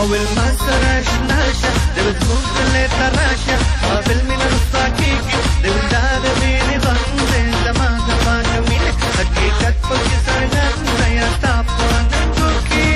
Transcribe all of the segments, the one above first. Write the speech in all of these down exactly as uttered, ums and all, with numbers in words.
اول ما سره اشنا شه د زموږ دلې ته راشه قابل مې نه رسوا کېږي د ولدا د مینې باندې زما د پاته مینې حقیقت پکې څرګند دی ستا په ننګو کې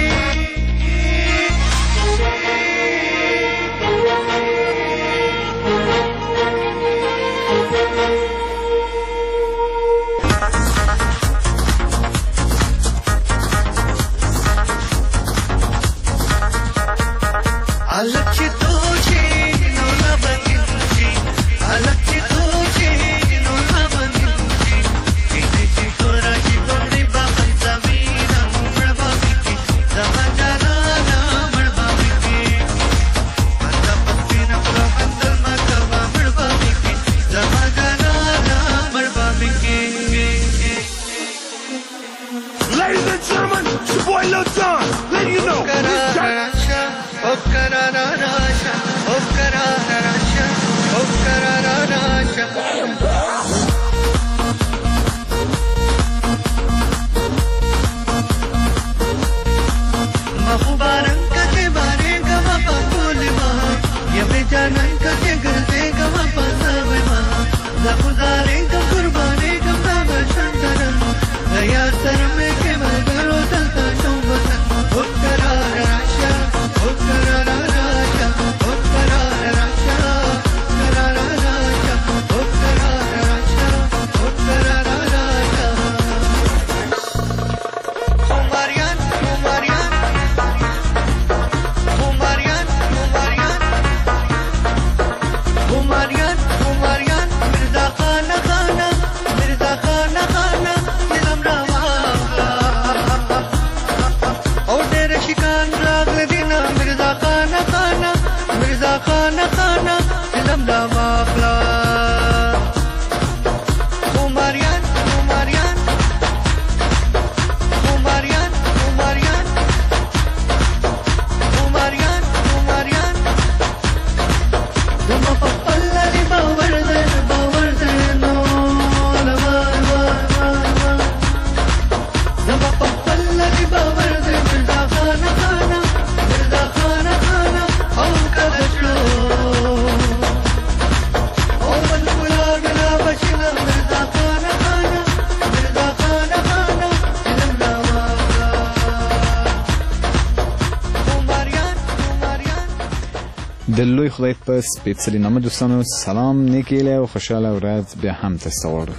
د لوی خدای په سپېڅلي نامه دوستانو سلام نیک هیله او خوشحاله ورځ بیا هم تاسو ته غواړو.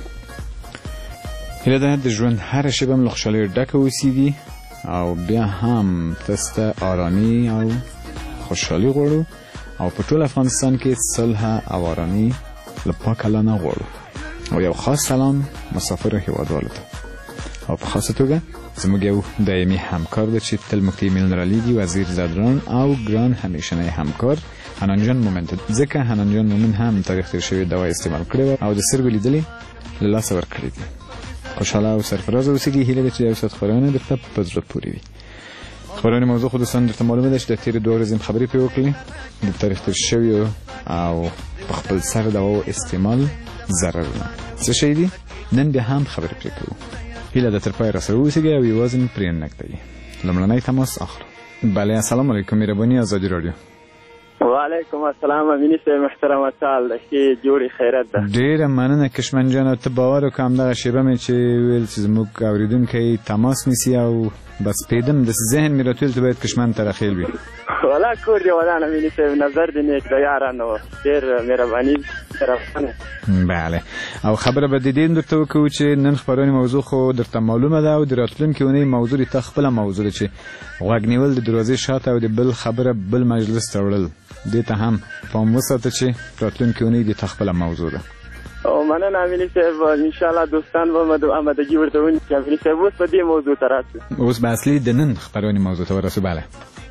هیله ده د ژوند هره شېبه مو له خوشحالۍ ډکه اوسېږي او بیا هم تاسو ته ارامي او خوشحالي غواړو او په ټول افغانستان کې صلح او ارامي له پاک الله نه غواړو. او یو خاص سلام مسافرو هیوادوالو ته او په خاصه توګه زموږ یو دایمي همکار ده چې تل موږ ته ایمیل رالیږي، وزیر زدران او ګران همیشنی همکار حنان جان مومن ته. ځکه حنان جان مومن هم تاریخ تیر شوې دوا استعمال کړې او د سترګو لیدلې له لاسه ورکړې دي. خوشحاله او سرفرازه اوسېږي. هیله ده چې یو ساعت خبرونه درته په زړه پورې وي. خبرونه موضوع خو دوستان درته معلومه ده چې د تېرې دوه ورځې خبرې پرې وکړې د تاریخ تیر شویو او په خپل سر دواو استعمال ضررونه څه شی دي. نن بیا هم خبرې پرې کوو. هیله ده تر پای راسره اوسئ او یوازې مې پرې نه ږدئ. لومړنی تماس اخلو. بله السلام علیکم. مهرباني ازادي راډیو. وعلیکم السلام. امینی صاحب محترم سال ښې جوړې خیرت ده. ډېره مننه کشمن جانه. ته باور وکړه همدغه شېبه مې چې ویل چې زموږ اورېدونکی تماس نیسي او بس پیدم د ذهن مې راتویل ته باید کشمن ته راخیل وي. والا کور دې ودان امینی صاحب نظر دې نیک د یارانو ډېر مهرباني مهربانه. بله او خبره به د دې درته وکړو چې نن خپرونې موضوع خو درته معلومه ده او د راتلونکې اونۍ موضوع دې ته خپله موضوع ده چې غوږ نیول د دروازې شاته او د بل خبره بل مجلس ته وړل. دې ته هم پام وساته چې راتلونکې اونۍ دې ته خپله موضوع ده. او مننه امینی صاحب. انشاءالله دوستان به آمادګي ورته ونیسي. امینی صاحب اوس په دې موضوع ته راسو. اوس به اصلي د نن خپرونې موضوع ته ورسو. بله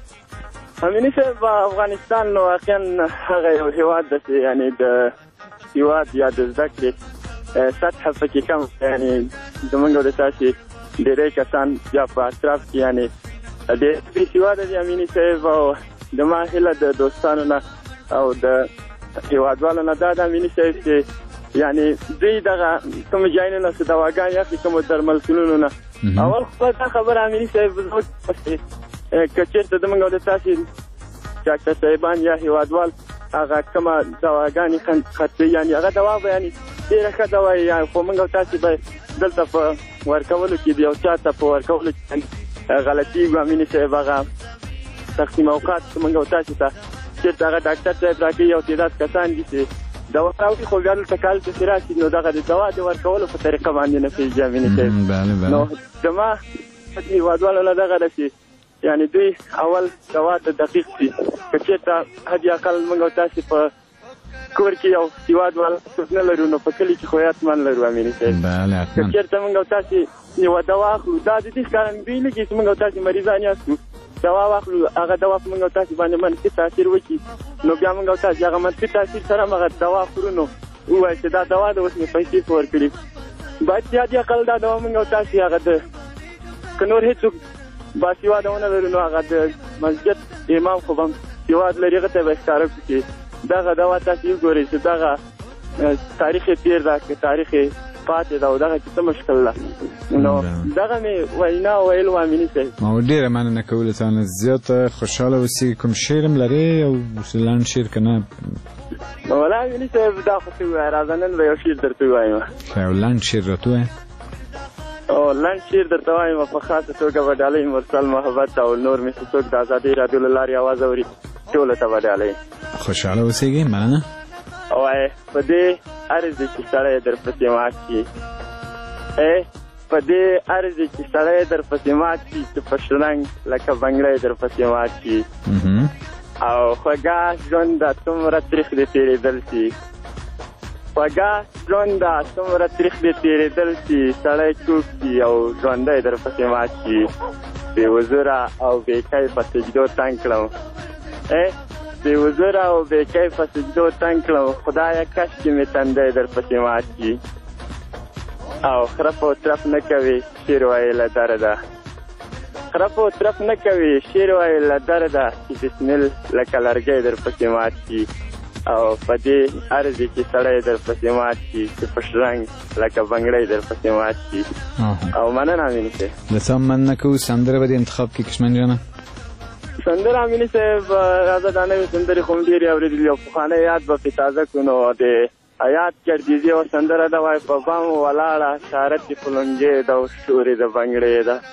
امینی صاحب افغانستان واقعا هغه یو هېواد ده چې یعنې د هېواد یا د زده کړې سطحه پکې کم یعنې زمونږ د تاسې ډېری کسان یا په اطراف کې یعنې ډېر بې سواده دي امینی صاحب. او د ما هیله د دوستانو نه او د هېوادوالو نه دا ده امینی صاحب چې یعنې دوی دغه کومو ځایونو نه څه دواګانې اخلي کومو درملتونونو نه. اول خو دا خبره امیني صاحب که چېرته زموږ او د تاسې ډاکټر صاحبان یا هیوادوال هغه کومه دواګانې خرڅوي، یعنې هغه دوا به یعنې ډېره ښه دوا وي، خو موږ او تاسې به دلته په ورکولو کې د یو چا ته په ورکولو کې غلطي وي. امیني صاحب هغه تقسیم اوقات موږ او تاسې ته چېرته هغه ډاکټر صاحب راکوي، یو تعداد کسان دي چې دوا راوړي، خو بیا دلته کال پسې راشي نو دغه د دوا د ورکولو په طریقه باندې نه پوهېږي. امیني صاحب نو زما هیوادوالو له دغه ده چې یعنې دوی اول دوا ته دقیق شي. که چېرته حد اقل موږ او تاسې په کور کې یو هیوادوال څوک نه لرو نو په کلي کې خو حتما لرو. امیني صاحب که چېرته موږ او تاسې یوه دوا اخلو، دا د دې ښکارندویي نه کېږي چې موږ او تاسې مریضان یاستو، دوا واخلو هغه دوا په موږ او تاسې باندې منفي تاثیر وکړي نو بیا موږ او تاسې هغه منفي تاثیر سره هم هغه دوا خورو نو ووایي چې دا دوا د اوس مې پیسې په ورکړي. باید چې حد اقل دا دوا موږ او تاسې هغه د که نور هېڅوک باسواده ونه لرو نو هغه د مسجد امام خو به هم سواد لري، هغه ته به ښکاره کړو چې دغه دوا تاسې وګورئ چې دغه تاریخ یې تېر ده که تاریخ یې پاتې ده او دغه کې څه مشکل ده. نو دغه مې وینا ویل و. امیني صاحب ما ډېره مننه کوله تانه، زیاته خوشحاله اوسئ. کوم شعر هم لرې او لنډ شعر که نه؟ والله امیني صاحب دا خو څه ووایه، راځه نن به یو شعر درته ووایم. ښه یو لنډ شعر راته ووایه. او لنډ شعر درته وایم په خاصه توګه به ډالۍ مرسل محبت او نور مې چې څوک د ازادۍ راډیو له لارې اواز اوري ټولو ته به ډالۍ. خوشحاله اوسېږئ، مننه. وایي په دې عرض چې سړی درپسې مات شي، ای په دې عرض چې سړی درپسې مات شي چې په شرنګ لکه بنګړی درپسې مات شي او خوږه ژونده څومره تریخ دې تېرېدل شي، خوږه ژونده څومره تریخ دې تېرېدل شي، سړی چوک شي او ژوندی درپسې مات شي، بې وزره او بې کیفه سجدو تنګ کړم، ای بې وزره او بې کیفه سجدو تنګ کړم، خدایه کشکې مې تندی درپسې مات شي او خرف او ترف نه کوي شعر وایي له درده، خرف او ترف نه کوي شعر وایي له درده چې بسمل لکه لرګی درپسې مات شي او په دې عرض کې سړی درپسې مات شي چې په شرنګ لکه بنګړی درپسې مات شي. او مننه امیني صاحب. له څه هم مننه کوو. سندره به دې انتخاب کړي کشمن جانه؟ سندره امیني صاحب راځه دا نوې سندرې خو مې ډېرې اورېدلي او پخوانی یاد به پرې تازه کړو. نو د حیات ګردیزي یوه سندره ده، وایي په بام ولاړه شارت یې پلنګې ده او شورې د بنګړې ده.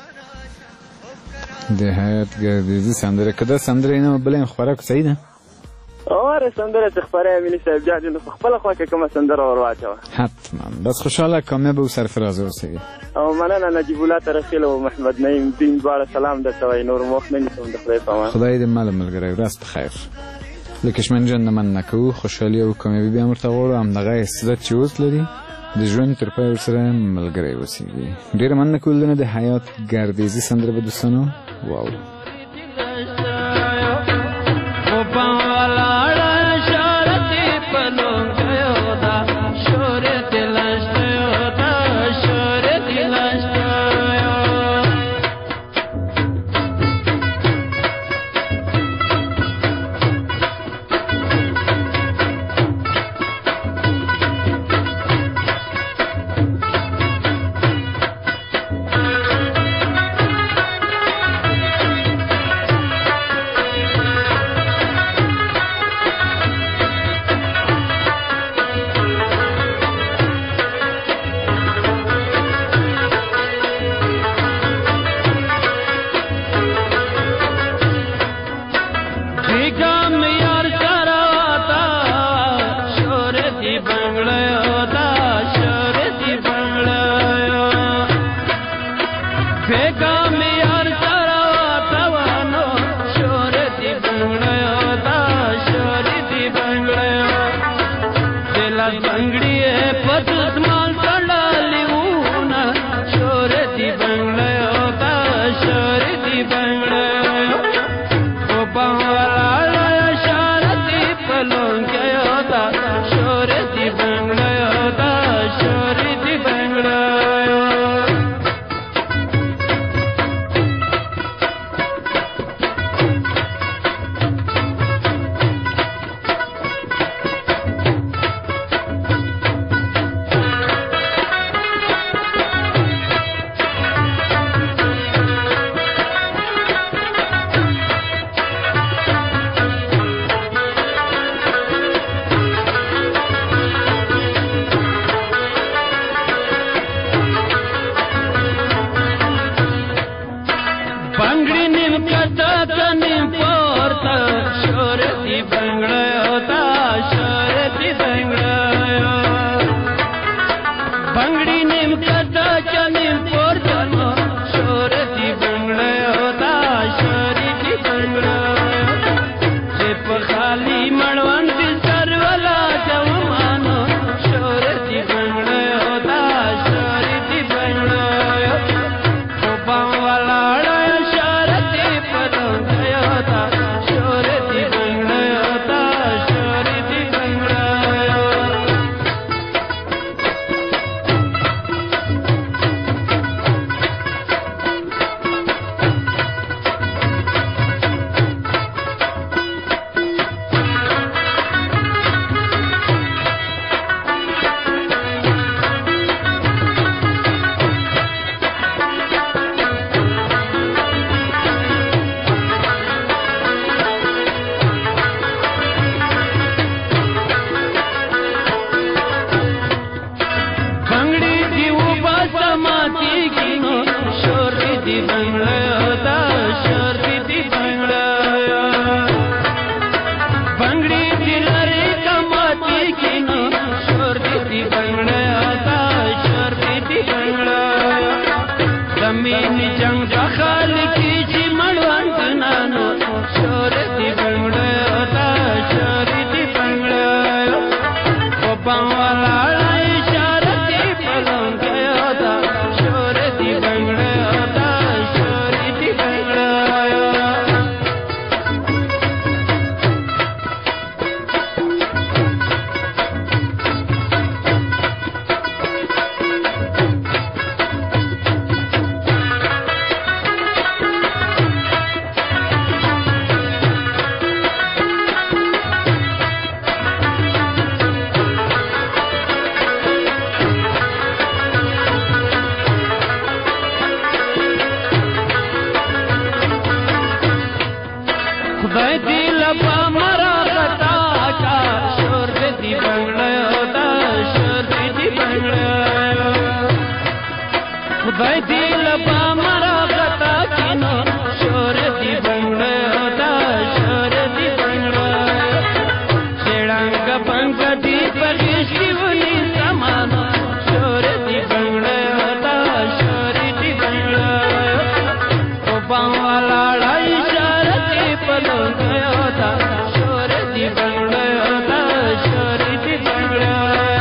د حیات ګردیزي سندره که دا سندره یې نه بله یې خوره کړو صحیح ده؟ اواره سندره چې خپره امیني صاحب بیا دې نو په خپله خوا کې کومه سندره ور واچوه. حتما. بس خوشحاله کامیابه او سرفرازه اوسئ. او مننه نجیب الله ترخیل او محمد نعیم دین دواړه سلام درته وایي. نور وخت نه نیسم، د خدای په امان. خدای دې مله ملګری ورځ په خیر. له کشمن جان نه مننه کوو. خوشحالي او کامیابي بیا هم ورته غواړو. همدغه استعداد چې اوس لري د ژوند تر پایه ورسره ملګری اوسېږي. ډېره مننه کوو. د حیات ګردیزي سندره به دوستانو واورو. دی لبا مرا غتا کینو شور دی بنگړه دا شور دی بنگړه شړنګ بنګ دی پغشي ونی سامان شور دی بنگړه دا شور دی بنگړه او بام والا لای شور دی پلنګ دا شور دی بنگړه دا شور دی بنگړه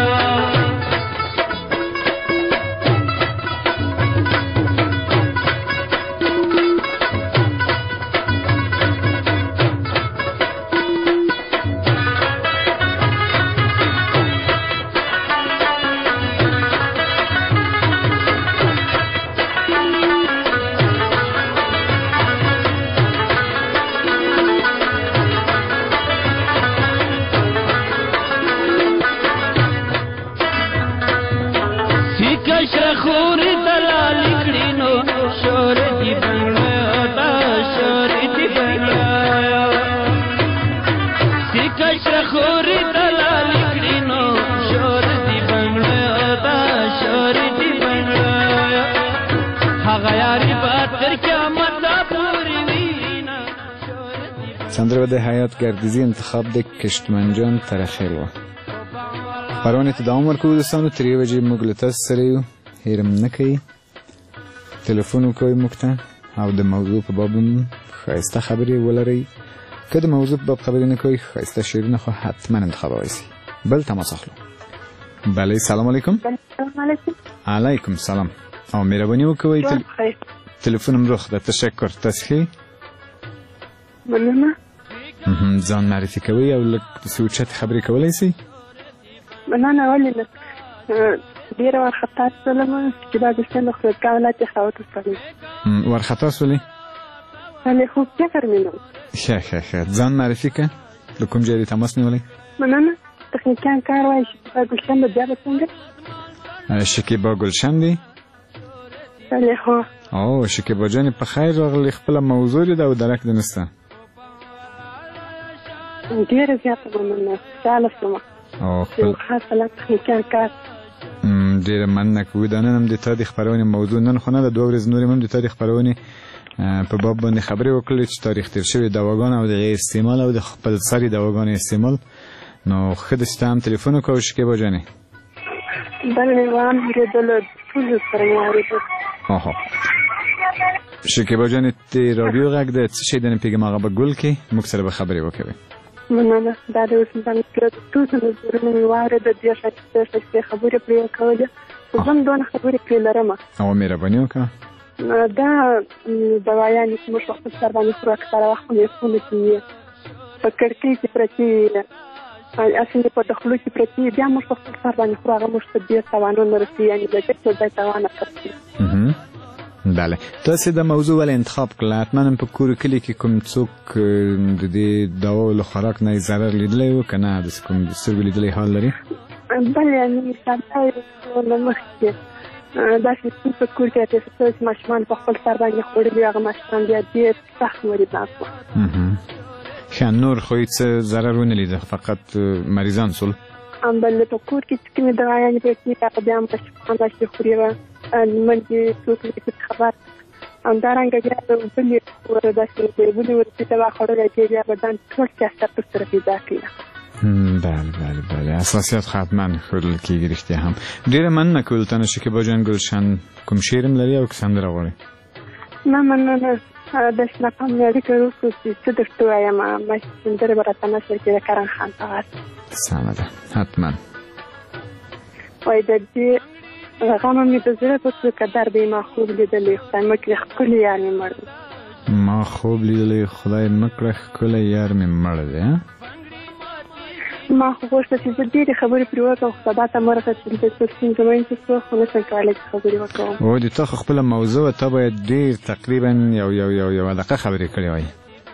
سندره د حیات گردیزی انتخاب د کشتمنجان ترخیل و خبرونه ته دوام ورکوو دوستانو تر یوې بجې موږ له تاسو سره یو هېر م نه کوئ تلیفون وکوئ موږ ته او د موضوع په باب هم ښایسته خبرې ولرئ که د موضوع په باب خبرې نه کوئ ښایسته شعرونه خو حتما انتخابوئ شي بل تماس اخلو بله سلام علیکم سلام علیکم علیکم سلام او مهرباني وکوئ تلیفون هم روخ ده تشکر تاسو ښه مننه ځان معرفي کوئ او لږ داسې اوچتې خبرې کولی شئ مننه ولې نه ډېره وارخطا شولم چې دا د سند خودکار ولایت خاوت وسپارل وارخطا شولې بلې خو فکر مې نه ښه ښه ښه ځان معرفي که له کوم ځای دې تماس نیولی مننه تخنیکیان کار وایي شکیبا ګلشن ده بیا به څنګه شکیبا ګلشن دی بلې هو او شکیبا جانې په خیر راغلې خپله موضوع دې ده او درک دې نشته ډېره زیاته مننه خوشحاله شومه او خپل خاص حالت تخنیکیان کار ډېره مننه کوو دا نن هم د تا د خپرونې موضوع نن خو نه ده دوه ورځې نورې هم د تا د خپرونې په باب باندې خبرې وکړلې چې تاریخ تېر شوي دواګان او د هغې استعمال او د خپل سري دواګانو استعمال نو ښه ده چې ته هم تلیفون وکړه شکیبا جانې بله مې واورېدل ټولو سره مې واورېدل آها شکیبا جانې د راډیو غږ د څه شی دی نه پوهېږم هغه به ګل کړي موږ سره به خبرې وکوي مننه دا د اوس انسان کړه ټول نظرونه مې واورېده ډېر ښایسته ښایستې خبرې پرې وکولې خو زه هم دونه خبرې پرې لرم او مهرباني وکړه دا دوايانې چې موږ په خپل سر باندې خورو اکثره وخت په میخونو کې وي په کړکۍ کې پرتې وي اصلي په دخلو کې پرتې وي بیا موږ په خپل سر باندې خورو هغه موږ ته ډېر تاوانونه رسوي یعنې د ډېر څه ځای تاوان رسوي بله تاسې د موضوع ولې انتخاب کړله حتما هم په کور کلي کې کوم څوک د دې دواو له خوراک نه یې ضرر لیدلی و که نه داسې کوم د سترګو لیدلی حال لري بله یعنې ساده له مخکې داسې څوک په کور کې راپېښه شوی چې ماشومان په خپل سر باندې خوړلي وي هغه ماشومان بیا ډېر سخت مریضان شول ښه نور خو یې څه ضرر ونه لیده فقط مریضان شول بله په کور کې چې کومې دوايانې پرتې وي هغه بیا هم ماشومان داسې خوري وه لمنځې څوک نه خبر همدارنګه بیا د بلې داسې د بلې ورپسې دوا خوړلی چې بیا بدن ټول سیاست ورسره پیدا کوي بله بله بله اساسیات حتما ښودل کېږي رښتیا هم ډېره مننه کوو له تا نه شکیبا جان ګلشن کوم شعر هم لري او که سندره غواړې نه مننه داسې ناکام مې اړیکه وکړو چې څه درته ووایم ماشي سندرې به راته نشته چې د کرن خان په غږ سمه ده حتما وایي د دې غمه مې د زړه په څو قدر دی ما خوب لیدلی خدای مه کړي ښکلی یار مې مړ دی ما خوب لیدلی خدای مه کړه ښکلی یار مې مړ دی ما خو غوښته چې زه ډېرې خبرې پرې وکړم خو سبا ته مرغه چې د څه ستونزه منځته شوه خو نشم کولی چې خبرې وکړم او د تا خو خپله موضوع وه تا باید ډېر تقریبا یو یو یو یوه دقیقه خبرې کړې وای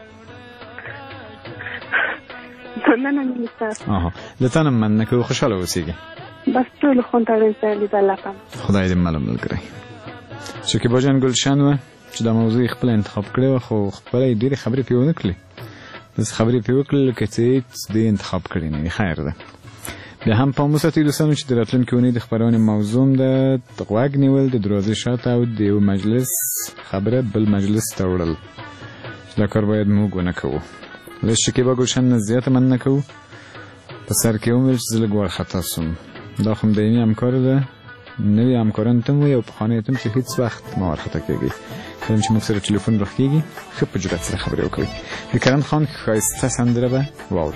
مننه مې ستاسو له تا نه مننه کوو خوشحاله اوسېږي بس ټولو خوندورین سره لید الله پام خدای دې مل ملګری شکیبا جان ګلشن وه چې دا موضوع خپله انتخاب کړې وه خو خپله یې ډېرې خبرې پرې ونه کړلې داسې خبرې پرې وکړل لکه چې هېڅ دې انتخاب کړې نه وي خیر ده بیا هم پام وساتئ دوستانو چې د راتلونکې اونۍ د خپرونې موضوع د غوږ نیول د دروازې شاته او د یو مجلس خبره بل مجلس ته وړل چې دا کار باید موږ ونه کوو. له شکیبا ګلشن نه زیاته مننه کوو. په سر کې ومویل چې زه لږ وارخطا سوم. دا خو دایمي همکار ده، نوي همکارانو ته مو یو پخواني ته چې هیڅ وخت ما وارخطا کېږي. کله چې موږ سره ټلیفون روغ کېږي ښه په جرأت سره خبرې وکړئ. د کرم خان ښایسته سندره به واورو.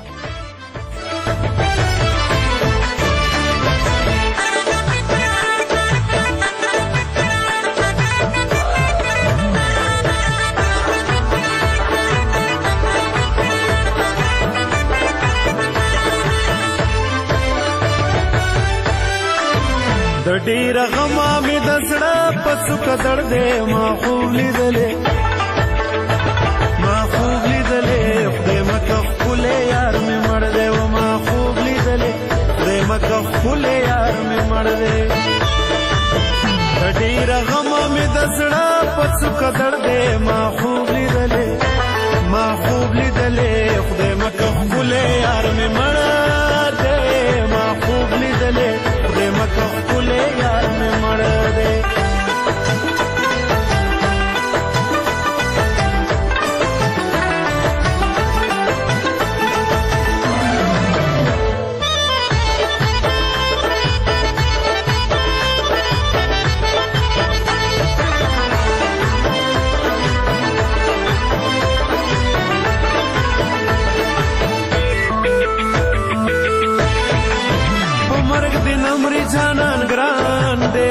د ډیر غما مې د زړه په څوکه درد دی، ما خوب لیدلې ما خوب لیدلې خدای مکه ښکلی یار مې مړ دی، و ما خوب لیدلې خدای مکه ښکلی یار مې مړ دی. د ډیر غما مې د زړه په څوکه درد دی، ما خوب لیدلې ما خوب لیدلې خدای مکه ښکلی یار مې مړ دی، ما خوب لیدلې خدای مکه ښکلی یار مې مړ دی. جانان ګران دی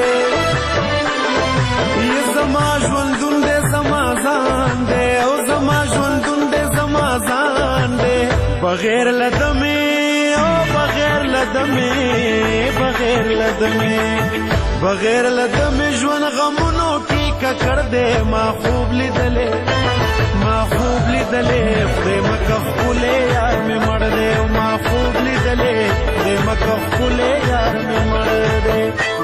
یې زما ژوندون دی زما ځان دی او زما ژوندون دی زما ځان دی بغیر له دمې او بغیر له دمې بغیر له دمې بغیر له دمې ژوند غمونو کې ککړ دی. ما خوب لیدلې ما خوب لیدلې خدای مکه ښکلی یار مې مړ دی، ما خوب لیدلې خدای مکه ښکلی یار مې مړ دی.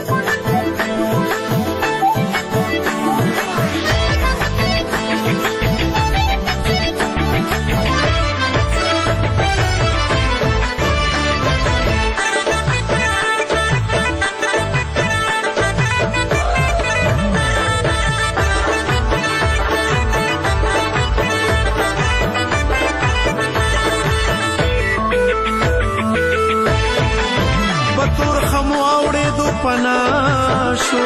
پناه شو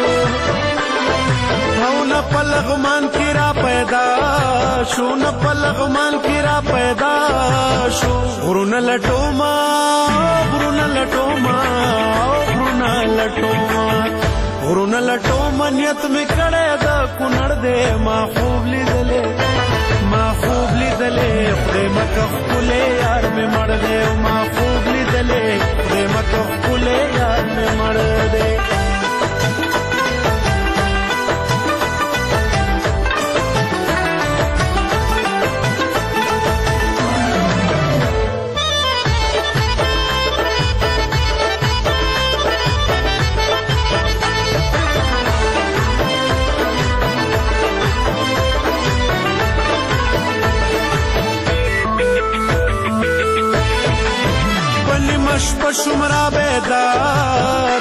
او نه په لغمان کې را پیدا شو نه په لغمان کې را پیدا شو. غرونه لټوما غرونه لټوما غرونه لټوما غرونه لټوما نیت مې کړی د کونړ دی. ما خوب لیدلې ما خوب لیدلې خدای مکه ښکلی یار مې مړ دی، ما خوب لیدلې خدای مکه ښکلی یار مې مړ دی. شپه شمرا بیدار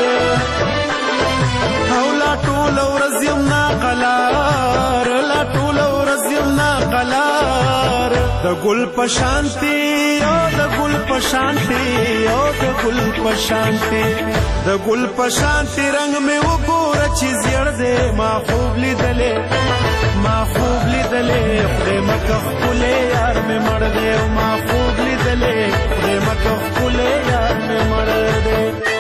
او لا ټول ورځ یم ناقلار لا ټول ورځ یم ناقلار د ګل په شانتي او د ګل په شانتي او د ګل په شانتي د ګل په شانتي رنگ مې وګوره چې زیړ دی. ما خوب لیدلې ما خوب لیدلې خدای مکه ښکلی یار مې مړ دی، ما خوب لیدلې خدای مکه ښکلی یار مې مړ دی.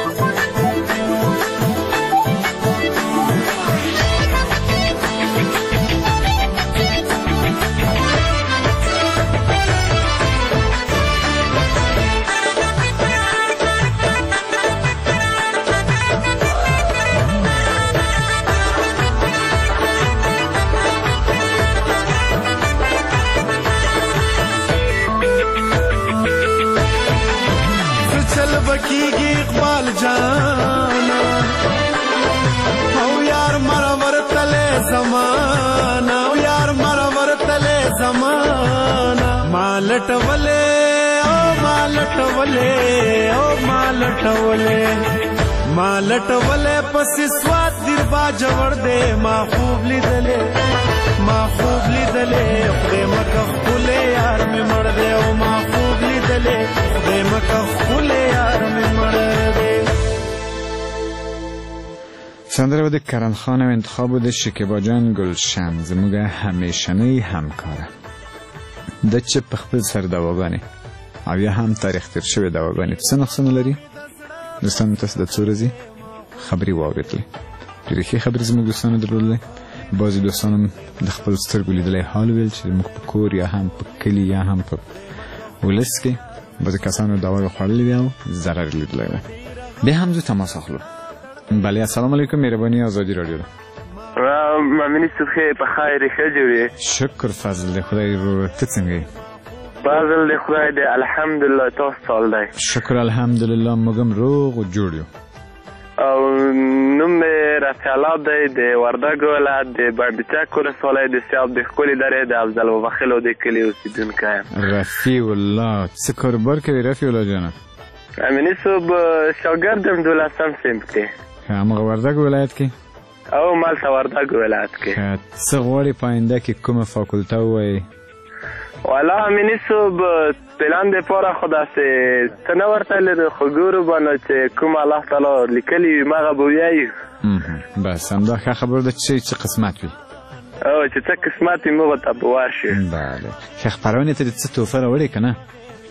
بکیږي اقبال جانا او یار مرور تله زمانہ او یار مرور تله زمانہ مالټ ولې او مالټ لټولې او ما لټولې ما لټولې پسې سواد دیر با جوړ دې ما خوب لیدلې ما خوب لیدلې خدای مکه خپلې یار مې مړ دې او ما خوب لیدلې خدای مکه خپلې یار مې مړ دې. سندره د کرم خان و انتخاب د شکیبا جان گلشن زموږ همیشنی همکاره د چې په خپل سر دواګانې او یا هم تاریخ تیر شوی دواګانې څه نقصونه لري. دوستانو تاسو د څو ورځې خبرې واورېدلې، ډېرې ښې خبرې زموږ دوستانو درلودلې. بعضې دوستانو د خپل سترګو لیدلی حال ویل چې زموږ په کور یا هم په کلي یا هم په ولس کې بعضې کسانو دوا خوړلې وي او ضرر یې لیدلی دی. بیا هم زه تماس اخلو. بله السلام علیکم، مهرباني آزادی رادیو ده. مامنی صبحی په خیر ښه جوړې. شکر فضل دی خدای رو. ته څنګه یې؟ فضل دی خدای دی الحمدلله. تاسو سال دی؟ شکر الحمدلله موږ هم روغ او جوړ یو. او نوم مې رفیع الله دی د وردګ ولایت د بندچک ولسوالۍ د سیاب د ښکلې درې د افضل وبخیلو د کلي اوسېدونکی یم. رفیع الله څه کاروبار کوي رفیع الله جانه؟ امیني صاحب شاګرد یم دولسم صنف کې. همغه وردګ ولایت کې؟ او مالته وردګ ولایت کې. څه غواړې په آینده کې کومه فاکولته ووایې؟ والا امیني صاحب پلان دپاره خو داسې څه نه ورته لري، خو ګورو به نو چې کوم الله تعالی لیکلي وي مغه به ویایو. بس همدا ښه خبره ده چې څه قسمت وي. او چې څه قسمت وي موږ ته به ورشي. بله ښه خپرونې ته دې څه تحفه راوړې که نه؟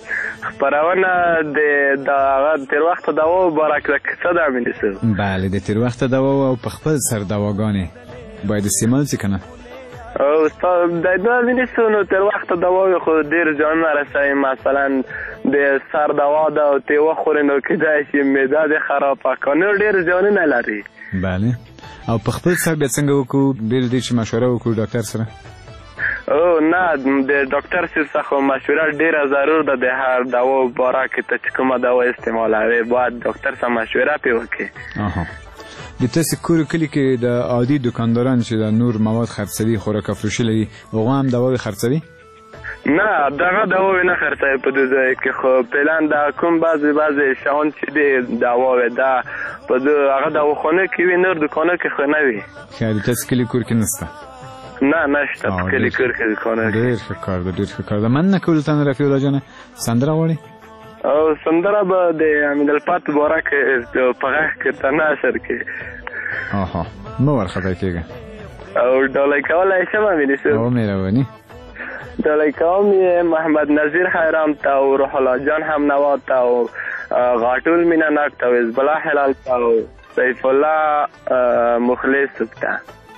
خپرونه د هغه تېر وخته دوا مبارک ده کیسه ده امیني صاحب. بله د تېر وخته دوا او په خپل سر دواګانې باید استعمال شي که نه؟ او استاد د امیني صاحب نو تېر وخته دوا خو ډېر زیانونه رسوي، مثلا د سر دوا ده او ته وخورې نو کیدای شي معده دې خرابه کړي، نو ډېر زیانونه لري. بله او په خپل سر بیا څنګه وکړو بېل دې چې مشوره وکړو ډاکټر سره؟ او نه د ډاکټر صاحب څخه مشوره ډیره ضرور ده. د هر دوا باره کې ته چې کومه دوا استعمالوې باید ډاکټر سره مشوره پرې وکړې. اها د تاسې کور کلي کې د عادي دکانداران چې د نور مواد خرڅوي خوراک افروشي لري هغه هم دواوې خرڅوي؟ نه دغه دواوې نه خرڅوي په دې ځای کې، خو پلان د کوم بعضې بعضې شیان چې دی دواوې ده په هغه دواخانه کې وي، نور دوکانو کې خو نه وي. ښه د تاسې کلي کور کې نشته؟ نه نشته په کلي کور کې دوکانو کې. ډېر ښه کار ده ډېر ښه کار ده. مننه کولو ته رفیع الله جانه. سندره غواړې؟ او سندره به د حمید الفت باره کې په غږ کې ته نشر کې. آها مه ورخطا کېږه. او ډالۍ کولی شم امیني صاحب؟ او مهرباني. ډالۍ کوم یې محمد نظیر خیرام ته او روح الله جان همنوا ته او غاټول مینه ناک ته او حزب الله هلال ته او سیف الله مخلص ته.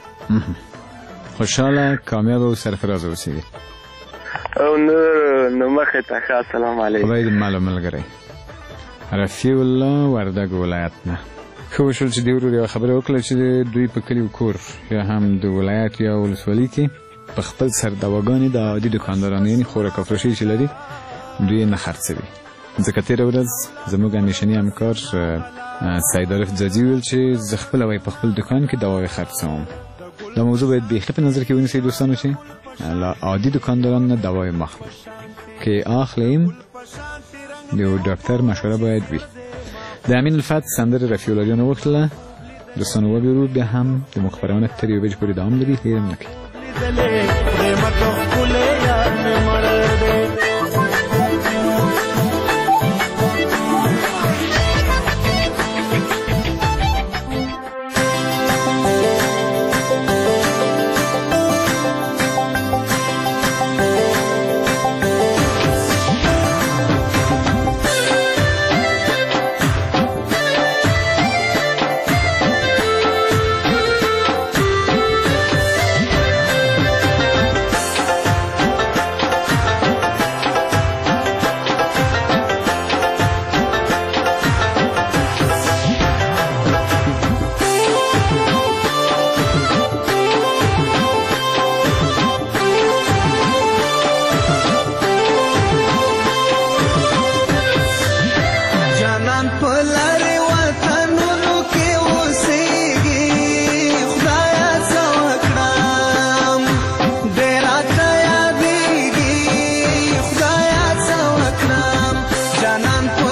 خوشحاله کامیاب او سرفراز اوسئ. او نور نو مخې ته ښه السلام علیکم. خدای دې مال ملګری. رفیع الله وردګ ولایت نه. ښه وشول چې دې ورور یوه خبره وکړه چې دوی په کلي کور یا هم د ولایت یا ولسوالۍ کې په خپل سر دواګانې د عادي دکاندارانو یعنې خوراک افروشي چې لري دوی یې نه خرڅوي. ځکه تېره ورځ زموږ همیشني همکار سید عارف ځاځي ویل چې زه خپله وایي په خپل دکان کې دواوې خرڅوم. دا موضوع باید بیخي په نظر کې ونیسئ دوستانو چې له عادي دکاندارانو نه دواوې مه اخلئ. که اخلئ د یو ډاکټر مشوره باید وي. د امین الفت سندره رفیع الله جان وغوښتله. دوستانو وبیرو بیا هم د موږ خپرونه تر یوې بجې پورې دوام لري. هېر هم نه کوي. جانان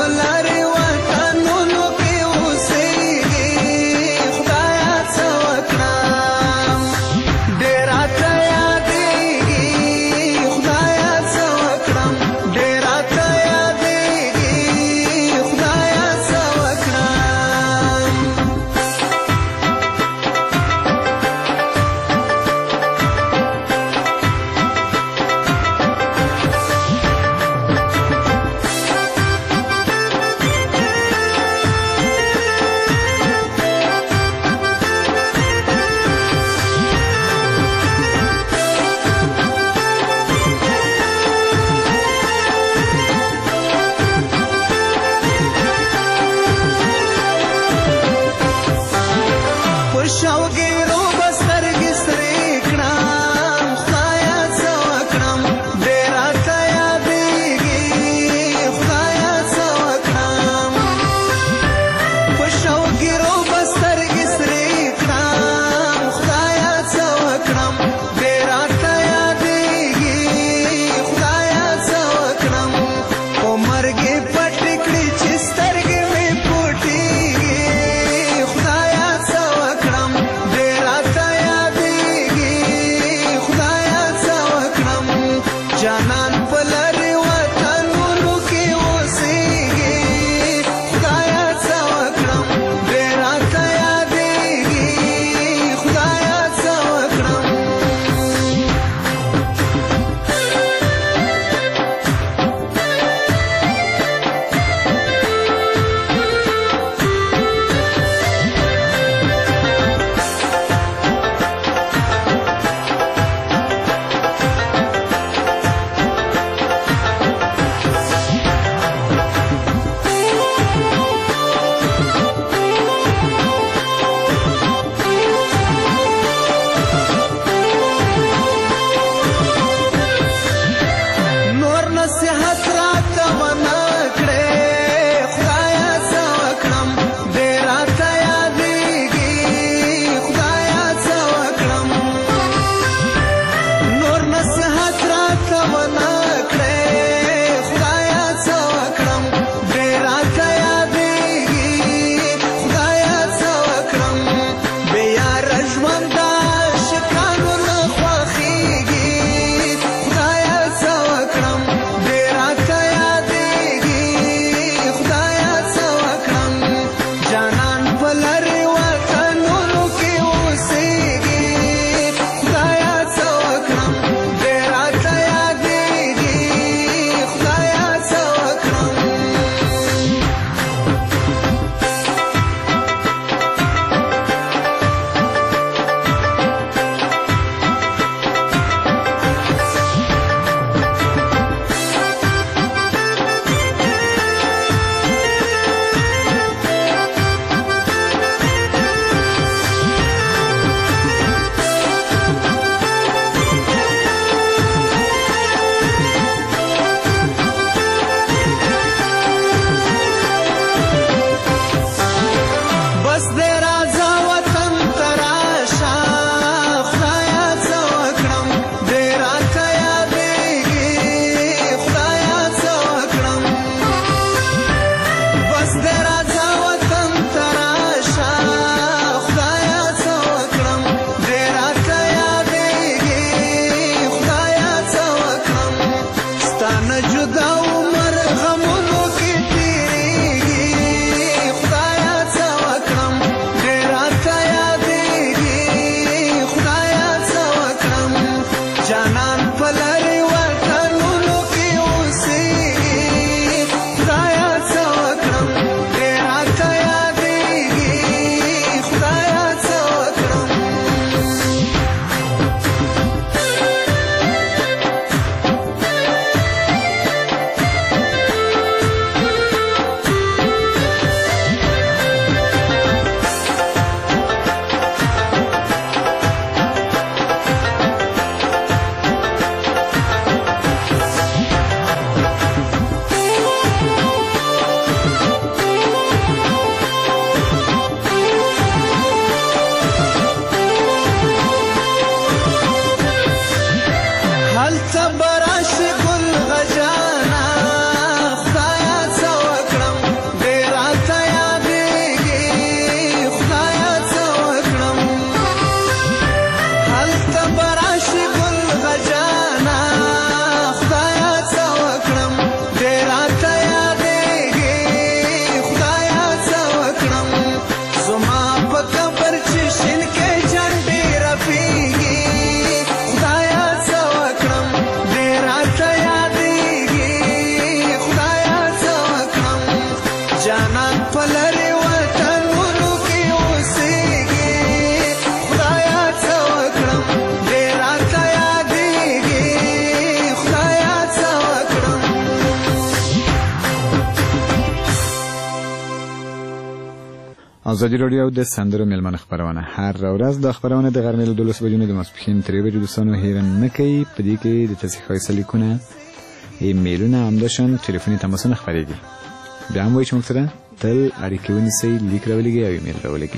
ازادي رادیو د سندرو میلمن خبرونه هر ورځ د خبرونه د غرمې له دولس بجو نه د ماسپښین ترې بجو دوستانو هیرن نه کوي په دې کې د تاسو خاصه لیکونه ایمیلونه همداشان تلیفوني تماسونه خبرېږي بیا هم وایي چې موږ سره تل اړیکې ونیسئ لیک راولېږئ او ایمیل راولېږئ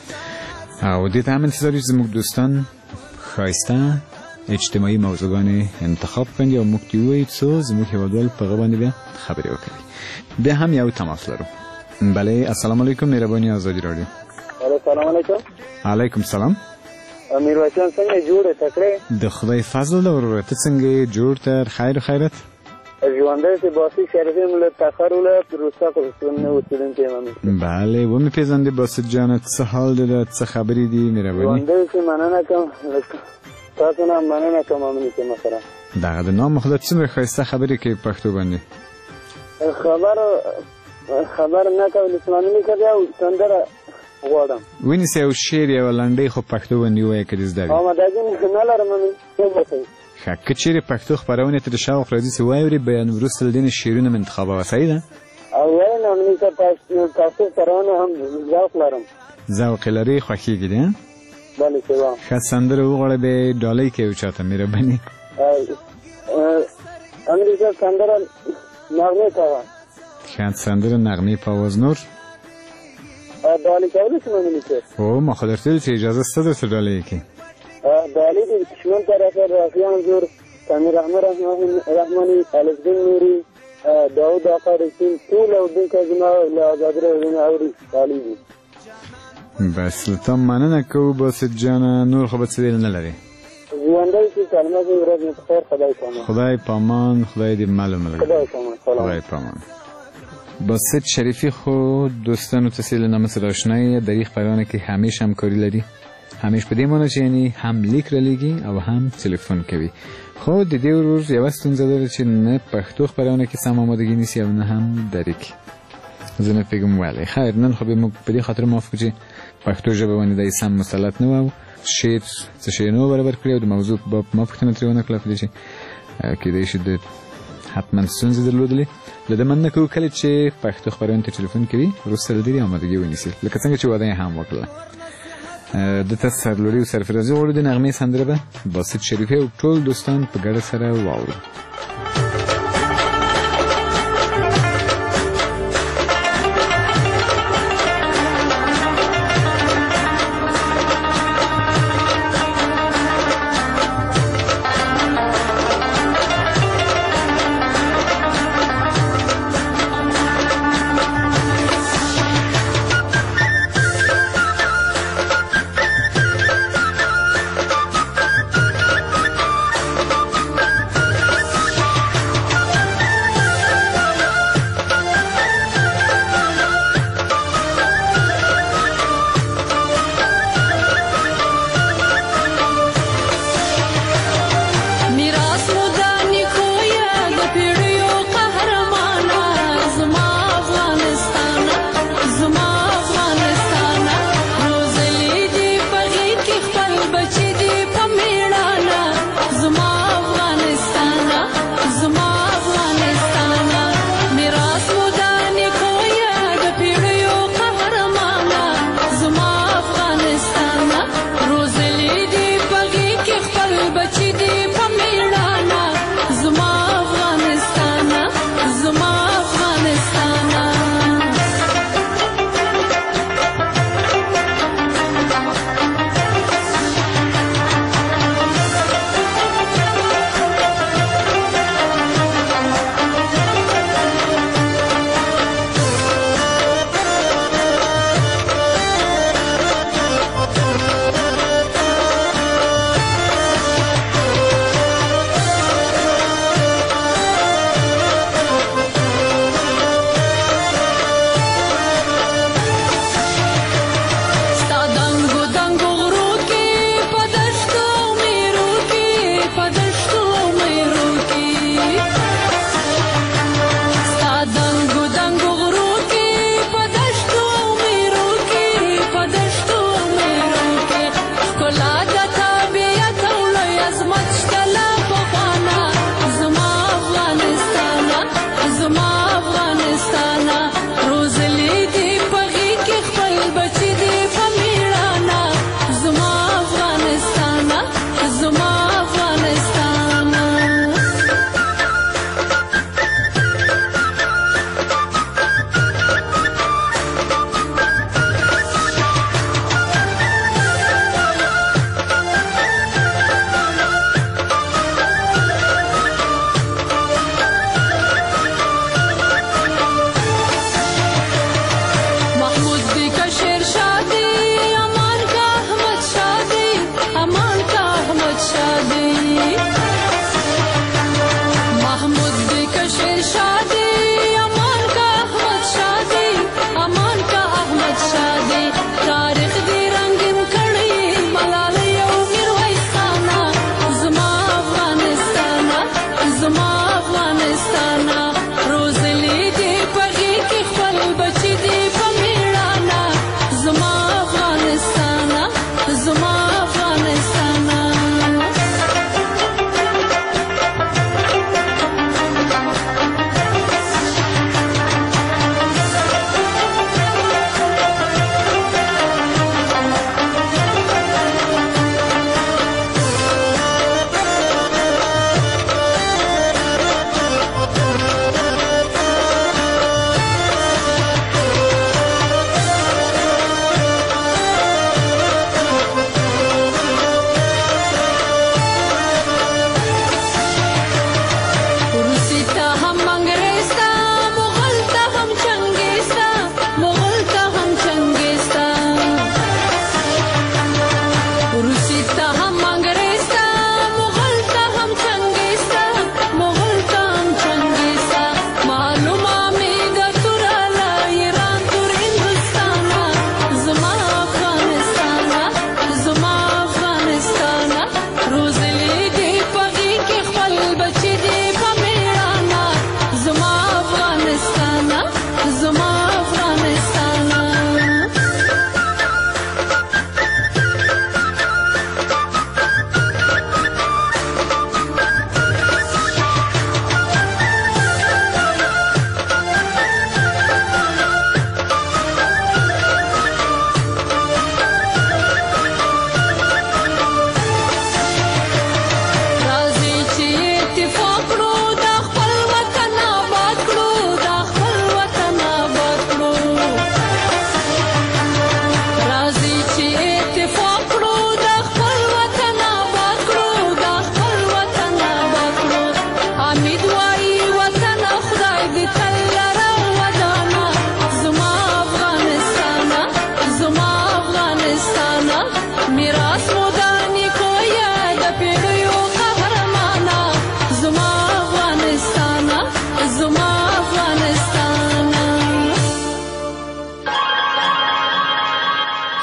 او دې ته هم انتظار یو چې زموږ دوستان ښایسته اجتماعي موضوعګانې انتخاب کړي او موږ ته ووایي څو زموږ هېوادوال په هغه باندې بیا خبرې وکړي بیا هم یو تماس لرو بله السلام علیکم مهرباني ازادي رادیو السلام علیکم علیکم سلام میرویس جان څنګه جوړه تکړه د خدای فضل د ورته څنګه جوړ تر خیر خیرت ژوندۍ چې باسي شریفه مل تخرول روسا کوستونه وڅلن کې بله و می پیژنده باسط جان څه حال ده څه خبرې دي مهرباني ژوندۍ چې مننه کوم تاسو نه مننه کوم امني کې مثلا دغه د نام خدای څومره خسته خبرې کې پښتو باندې خبر خبر نه کول اسلامي لیکل او سندره غواړم ویني سه او شعر یا لنډي خو پښتو باندې وایي کړي زده او ما دغه نه لرم څه وکړم که چیرې پښتو خبرونه ته د شوق راځي چې وایي بیان ورسل دین شعرونه منتخبه وسایل او وینا مې ته تاسو سره هم ذوق لرم ذوق لري خوښیږي دي بله سلام ښه سندره وغواړه به ډالۍ کې اوچاته مهرباني امریکا سندره نغمه تا ښه سندره نغمه پاواز نور ډالۍ کولای شم مې ته او ما خو درته چې اجازه ستاسو سره ډالۍ کې دالي د کشمن طرفه رافیان زور تامیر احمد رحمانی الفدین نوری داود آقا رسول ټول او د کزما له آزاد رهونه اوري دالي دي بس ته مننه کو باسط جان نور خو به څه نه لري ژوندۍ چې کلمه دې ورځ مې خیر خدای پامان خدای پامان خدای دې معلوم لري خدای پامان خدای پامان باسط شریفی خو دوستانو تسهیل نامه سره آشنایی در یک خبرانه که همیشه همکاری لري همیشه په دې معنی چې یعنی هم لیک را لګي او هم تلیفون کوي خو د دې ورور یو ستونزه ده چې نه پښتو خبرونه کې سم آمادګي نیسي او نه هم درک زه نه پیګم ولی خیر نن خو به موږ په دې خاطر موافق چې پښتو ژبه باندې د سم مسلط نه و شعر څه شی نو برابر کړی او د موضوع په ما پښتنه ترونه کړل په دې چې کې دې شي د حتما ستونزې درلودلې لکه من کو کله چې پښتو خبرونه ته تلیفون کوي وروسته دې آمادګي ونیسي لکه څنګه چې وعده هم وکړه د تاسو سرلوري او سرفرازي غوړو د نغمې سندره به باسط شریفی او ټول دوستان په ګډه سره واوري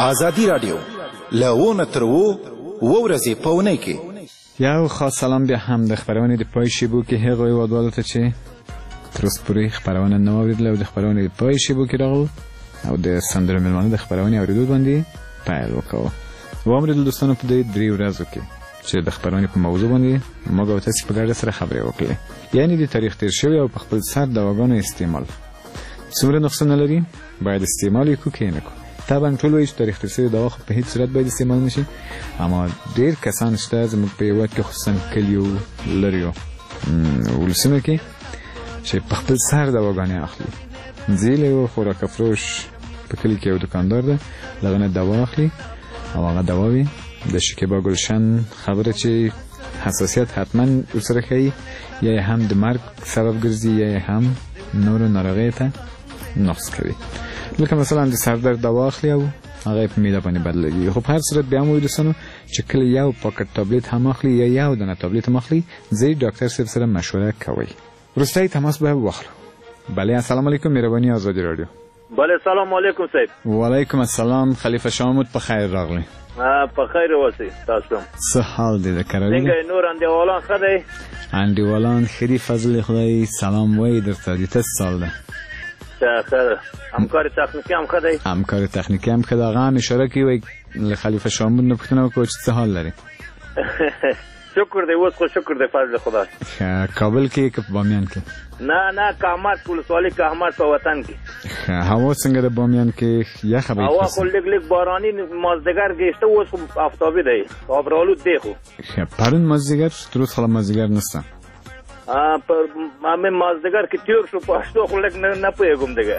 ازادي رادیو لونه تر وو ورځې په ونې کې یو خاص سلام بیا هم د خبرونه د پای شیبو کې هغوی وادوالو ته چې تر اوسه پورې خبرونه نه واوریدل او د خبرونه د پای شیبو کې راغلو او د سندرو مېلمانه د خبرونه اورېدو باندې پیل وکړو. واوریدل دوستانو په دې درې ورځو کې چې د خبرونه په موضوع باندې موږ او تاسو په ګډه سره خبرې وکړې، یعنی د تاریخ تیر شوی او په خپل سر دواګانو استعمال څومره نقصان لري باید استعمال وکړو کې نه کو. طبعا ټول وایي چې تاریخ تیر شوی دوا په هیڅ صورت باید استعمال نشي، اما ډېر کسان شته زموږ په هېواد کې خصوصا کلیو لريو ولسونه کې چې په خپل سر دواګانې اخلي. ځي له یو خوراک فروش په کلي کې یو دکاندار ده، له هغه نه دوا اخلي او هغه دوا وي د شکیبا ګلشن خبره چې حساسیت حتما ورسره ښیي، یا هم د مرګ سبب ګرځي یا هم نورو ناروغیو ته نقص کوي. لکه مثلا د سر درد دوا اخلي او هغه په معده باندې بدلېږي. خو په هر صورت بیا هم وایي دوستانو چې کله یو پاکټ تابلیت هم اخلي یا یو دانه تابلیت هم اخلي، ځئ ډاکټر صاحب سره مشوره کوئ. وروستی تماس به واخلو. بله السلام علیکم، مهرباني آزادی رادیو. بله سلام علیکم صاحب. وعلیکم السلام، خلیفه شامود په خیر راغلی. په خیر اوسئ تاسو. څه حال دی د کروي؟ څنګه نور انډیوالان ښه دی؟ انډیوالان ښه دي فضل خدای سلام وایي درته. د څه سال ده؟ ښه. همکار تخنیکي هم ښه دی؟ همکار تخنیکي هم ښه ده. هغه هم اشاره کوي وایي له خلیفه شامود نه پوښتنه وکړو چې څه حال لري؟ شکر دی اوس خو شکر دی فضل خدای. کابل کې که په بامیان کې؟ نه نه کهمرد ولسوالي کهمرد په وطن کې. هوا څنګه د بامیان کې یخه به؟ هوا خو لږ لږ باراني مازدیګر ګشته، اوس خو آفتابي دی، آبرالود دی. خو پرون مازدیګر تر اوسه مازدیګر نشته. په همې مازدیګر کې تیر شو، پښتو خو لږ نه پوهېږم دیگه.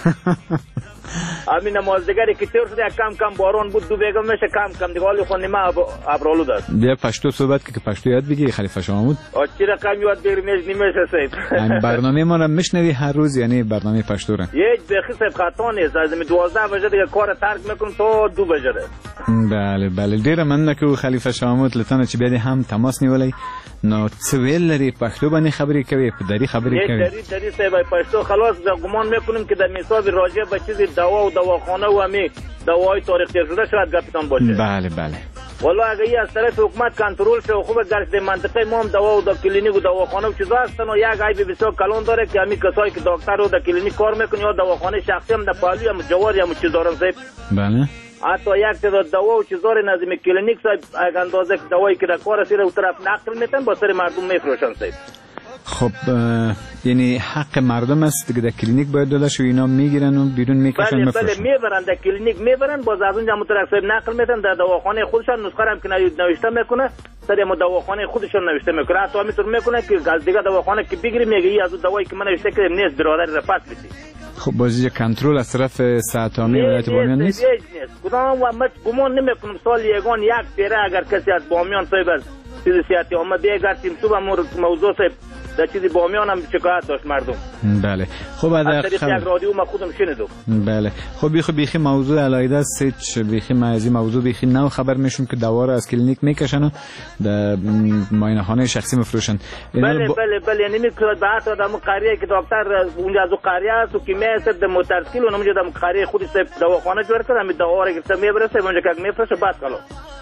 همین مازدیګر کې تیر شو، کم کم باران بود، دو بیگم میشه کم کم دیگه، ولی خو نیمه آبرالود است. بیا پشتو صحبت که پشتو یاد بگیری خلیفه شامود. چی رقم یاد بگیری نمیشه صاحب. یعنی برنامه ما رو میشنوی هر روز، یعنی برنامه پشتو رو؟ یک بخی صاحب خطا نیست، از دوازده بجه دیگه کار ترک میکنم تا دو بجه ده. بله بله ډیره مننه که خلیفه شامود لتانه چې بیا هم تماس نیولای. نو څه ویل لري پښتو باندې خبرې کوي، په دری خبرې کوي؟ دری دری صاحب پښتو خلاص ګمان میکنم که در مثال راجع به چیزی دوا و دواخانه و همین دوای تاریخ تیر شده شاید گپتان باشه. بله بله. والله اگه یه از طرف حکومت کنترل شه خوبه، گرچه در منطقه ما هم دوا و دا کلینیک و دواخانه و چیزا هستن و یک عیب بسیار کلان داره که همین کسایی که دکتر و دا کلینیک کار میکنن یا دواخانه شخصی هم در پهلوی هم جوار هم چیز دارن صاحب. بله. حتی یک تعداد دوا و چیزا رو نظم کلینیک صاحب اگه اندازه دوایی که در کار سیر و طرف نقل میتن با سر مردم میفروشن صاحب. خب یعنی حق مردم است که در کلینیک باید داده شو، اینا میگیرن و بیرون میکشن بله میفروشن. بله میبرن در کلینیک میبرن، باز از اونجا مطرف صاحب نقل میتن در دواخانه خودشان، نسخه هم که نوشته میکنه سر ما دواخانه خودشان نوشته میکنه. حتی همینطور میکنه که از دیگه دواخانه که بگیری میگه ای از اون دوایی که من نوشته کردم نیست، برادر را پس بدی. خب بازی کنترل از طرف ساعتامی ولایت بامیان نیست؟ نیست. کدام و مت گمان نمیکنم سال یگان یک پیره اگر کسی از بامیان صاحب از چیز سیاتی اومد بیگردیم تو موضوع صاحب در چیزی بامیان هم شکایت داشت مردم. بله. خب از طریق یک رادیو ما خودم شنیدم. بله. خب بیخی بیخی موضوع علایده است، بیخی ما از این موضوع بیخی نو خبر میشم که دوا رو از کلینیک میکشن و در معاینه خانه شخصی میفروشن. بله ب... بله بله یعنی میگه بعد آدم قریه که دکتر اونجا از قریه است و کیمیا است در مترسکیل و اونجا در قریه خودش دواخانه جوړ کړه، می دوا رو گرفته میبرسه اونجا که میفروشه بعد کلو.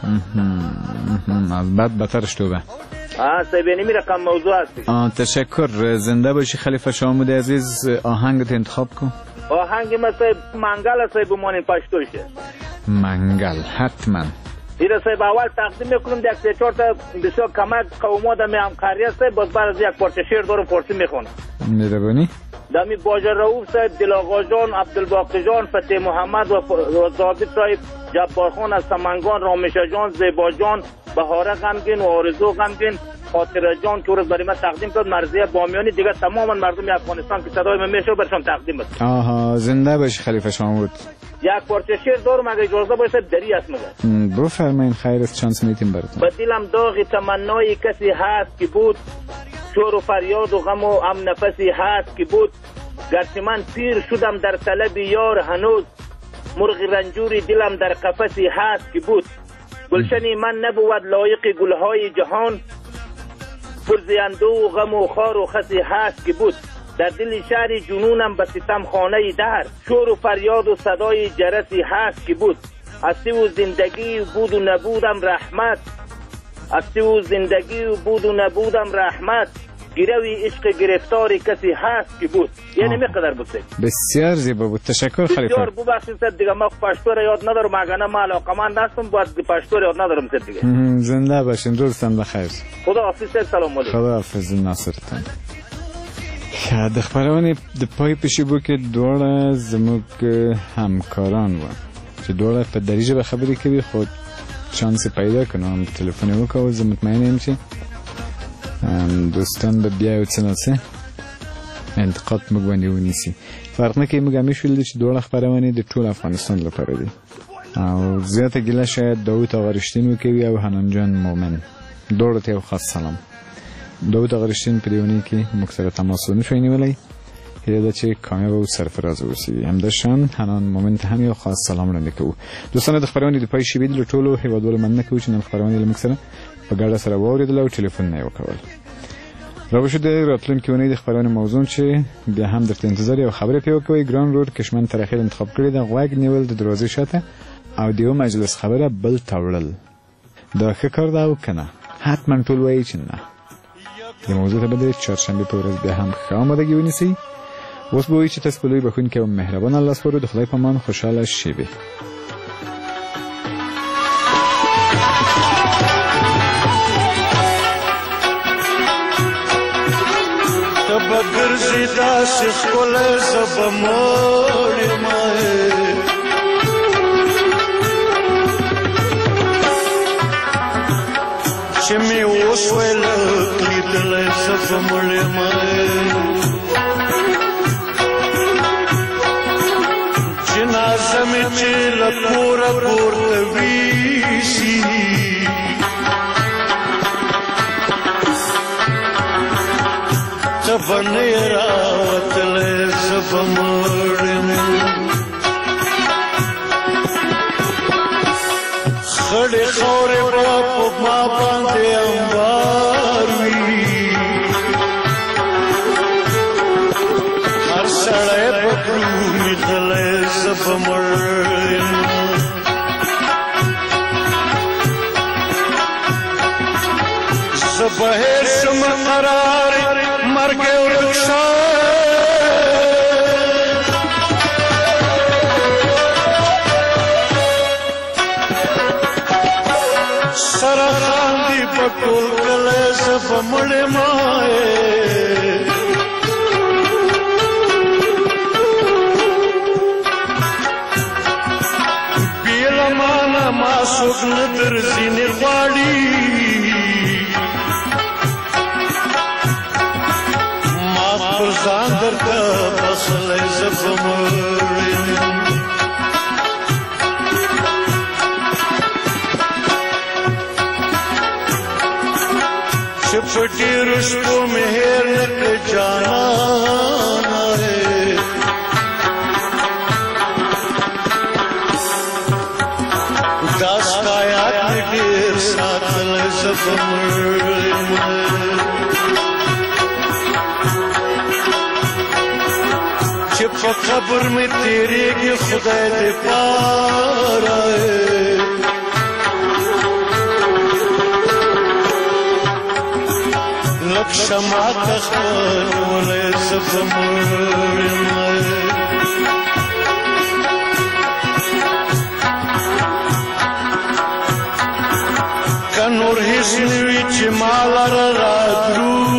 از بعد بهتر شده. آه سیبینی می رقم موضوع هستی. آه تشکر، زنده باشی خلیفه شامود عزیز. آهنگت انتخاب کن. آهنگ ما سیب منگل سیب بمانین پشتوشه. منگل حتما. ایره سیب اول تقدیم میکنم دیگه سه چهار تا بسیار کمک قوما دمی همکاری است، باز بعد از یک پارچه شعر دارم فارسی میخونم. مهربانی. دمی باجر رؤوف صاحب، دل آقا جان، عبدالباقی جان، فتح محمد و ضابط صاحب، جبار خان از سمنگان، رامشه جان، زیبا جان، بهاره غمگین و آرزو غمگین، خاطره جان که روز برای من تقدیم کرد، مرضیه بامیانی، دیگه تماما مردم افغانستان که صدای من میشه برشان تقدیم است. آها زنده باش خلیفه شامود. یک پارچه شعر دارم اگه اجازه باشه دری است مگر. بفرمایید خیر است، چانس میتیم براتون. به دلم داغ تمنای کسی هست که بود، شور و فریاد و غم و هم نفسی هست که بود، گرچه من پیر شدم در طلب یار هنوز، مرغ رنجوری دلم در قفسی هست که بود، گلشنی من نبود لایق گلهای جهان، پرزینده و غم و خار و خسی هست که بود، در دل شهر جنونم به ستم خانه در، شور و فریاد و صدای جرسی هست که بود، هستی و زندگی و بود و نبودم رحمت، هستی و زندگی و بود و نبودم رحمت، گیروی عشق گرفتاری کسی هست که بود. یعنی میقدر بود. بسیار زیبا بود. تشکر خلیفه. بسیار ببخشید سید دیگه ما پشتو را یاد ندارم، اگر ما علاقمند هستم باید پشتو را یاد ندارم سید دیگه. زنده باشین، روزتان بخیر. خدا حافظ سید، سلام علیکم. خدا حافظ ناصرتان. د خبرونې د پای پشي بو کې دوړه زموږ همکاران و چې دوړه په دری ژبه خبرې کوي، خو چانس پیدا کنم تلفن وکړو. زه مطمئن یم چې دوستان به بیا یو څه نه څه انتقاد موږ باندې ونیسي. فرق نه کوي، موږ همیش ویل چې دوړه خبرونه د ټول افغانستان لپاره دي او زیاته ګیله شاید داود آقا رښتین وکوي او حنان جان مومن. دوړو ته یو خاص سلام. داود آقا رښتین په دیونی کې موږ سره تماس ونشوی نیولی، هیله ده چې کامیاب او سرفراز اوسي. همداشان حنان مومن ته هم یو خاص سلام وړاندې کوو. دوستانو د خبرونې د پای شیبې د ټولو هیوادوالو مننه کوو چې نن خبرونه له موږ سره په ګډه سره واورېدل او ټلیفون یې وکول. راوښه د راتلونکي اونۍ د خبرونې موضوع چې بیا هم درته انتظار یو خبرې پې وکوئ. ګران رود کشمن تر اخیر انتخاب کړې ده، غوږ نیول د دروازې شاته او د یو مجلس خبره بل تاوړل. دا ښه کار ده او که نه؟ حتما ټول وایي چې نه. د موضوع ته به د چهارشنبې په ورځ بیا هم ښه آمادګي ونیسئ. اوس به وایي چې تاسو په لوی بښونکي او مهربان الله سپارو. د خدای په امان، خوشحاله شیبې. تبا گرزی داسی خکل زب موری مای چمی اوسویل لیدل زب موری مای جنازمی چیل پورا پورتویسی تبنی راوتل زب مورم خڑی خوری باپ ما باندی انباروی ہر سڑے پکرومی دل زب مورم زبہر شم قراری مرگ و رخصت سرخان دی پکول کلے زب مڑ مائے بیل مانا ما سکن در زین غاڑی زاندر کا بخل زب مورم چپٹی رشتو مہر نک جانا ہے داس کایات نکیر ساتل زب مورم قبر میں تیرے کی خدا دے پار آئے لکشما تخبر والے زب مورم کنور حسنوی چمالا را درو